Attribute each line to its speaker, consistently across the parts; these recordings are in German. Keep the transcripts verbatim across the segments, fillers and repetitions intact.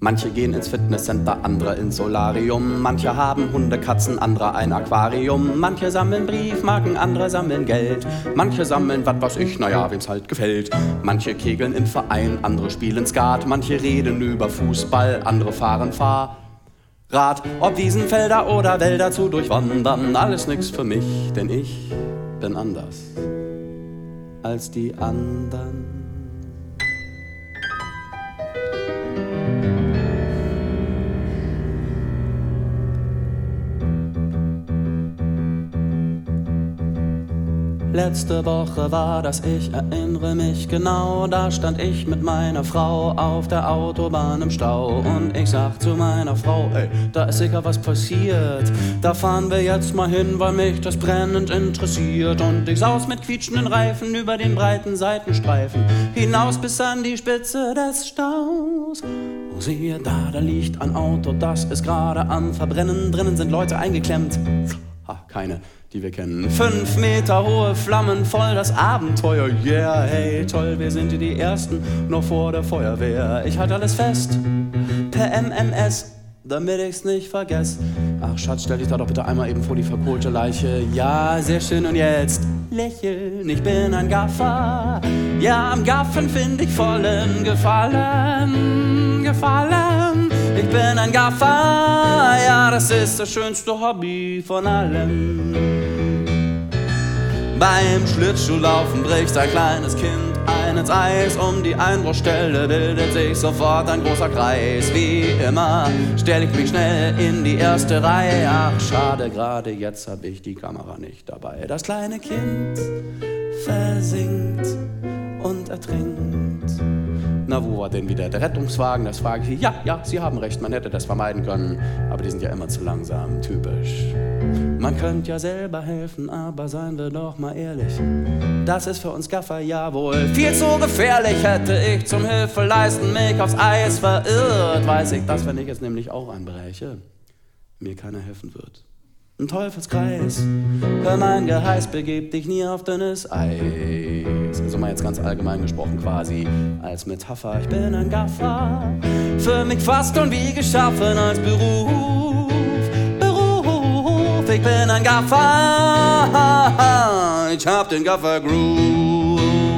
Speaker 1: Manche gehen ins Fitnesscenter, andere ins Solarium. Manche haben Hunde, Katzen, andere ein Aquarium. Manche sammeln Briefmarken, andere sammeln Geld. Manche sammeln, was weiß ich, naja, wem's halt gefällt. Manche kegeln im Verein, andere spielen Skat. Manche reden über Fußball, andere fahren Fahrrad. Ob Wiesenfelder oder Wälder zu durchwandern, alles nix für mich, denn ich bin anders als die anderen. Letzte Woche war das, ich erinnere mich genau, da stand ich mit meiner Frau auf der Autobahn im Stau und ich sag zu meiner Frau, ey, da ist sicher was passiert, da fahren wir jetzt mal hin, weil mich das brennend interessiert und ich saus mit quietschenden Reifen über den breiten Seitenstreifen hinaus bis an die Spitze des Staus. Oh, siehe da, da liegt ein Auto, das ist gerade am Verbrennen, drinnen sind Leute eingeklemmt, ha, keine, die wir kennen. Fünf Meter hohe Flammen, voll das Abenteuer. Yeah, hey, toll, wir sind hier die Ersten, noch vor der Feuerwehr. Ich halte alles fest, per M M S, damit ich's nicht vergess. Ach Schatz, stell dich da doch bitte einmal eben vor die verkohlte Leiche. Ja, sehr schön, und jetzt lächeln, ich bin ein Gaffer. Ja, am Gaffen find ich vollen Gefallen, Gefallen. Ich bin ein Gaffer, ja, das ist das schönste Hobby von allen. Beim Schlittschuhlaufen bricht ein kleines Kind ein ins Eis. Um die Einbruchstelle bildet sich sofort ein großer Kreis. Wie immer stell ich mich schnell in die erste Reihe. Ach, schade, gerade jetzt hab ich die Kamera nicht dabei. Das kleine Kind versinkt und ertrinkt. Na, wo war denn wieder der Rettungswagen? Das frage ich. Ja, ja, Sie haben recht, man hätte das vermeiden können. Aber die sind ja immer zu langsam, typisch. Man könnte ja selber helfen, aber seien wir doch mal ehrlich. Das ist für uns Gaffer ja wohl viel zu gefährlich. Hätte ich zum Hilfeleisten mich aufs Eis verirrt, weiß ich, dass wenn ich es nämlich auch anbreche, mir keiner helfen wird. Ein Teufelskreis, hör mein Geheiß, begib dich nie auf dünnes Eis. Also mal jetzt ganz allgemein gesprochen quasi als Metapher. Ich bin ein Gaffer, für mich fast und wie geschaffen als Beruf. Beruf, ich bin ein Gaffer, ich hab den Gaffer-Groove.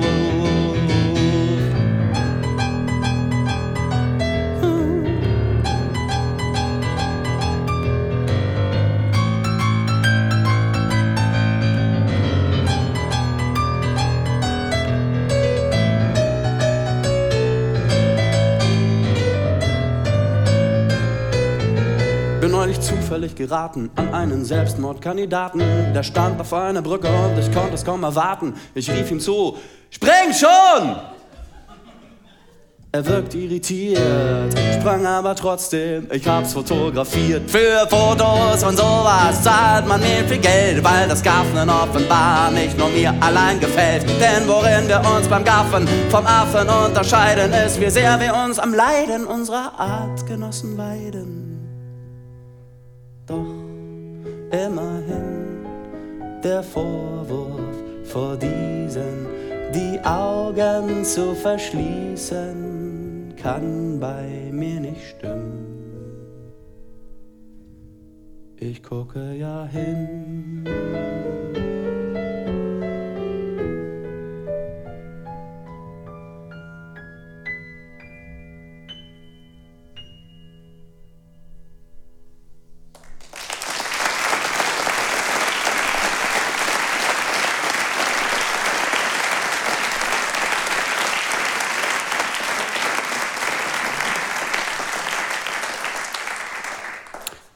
Speaker 1: Bin neulich zufällig geraten an einen Selbstmordkandidaten. Der stand auf einer Brücke und ich konnte es kaum erwarten. Ich rief ihm zu, spring schon! Er wirkte irritiert, sprang aber trotzdem. Ich hab's fotografiert. Für Fotos und sowas zahlt man mir viel Geld, weil das Gaffen offenbar nicht nur mir allein gefällt. Denn worin wir uns beim Gaffen vom Affen unterscheiden, ist, wie sehr wir uns am Leiden unserer Artgenossen weiden. Doch immerhin der Vorwurf vor diesen, die Augen zu verschließen, kann bei mir nicht stimmen. Ich gucke ja hin.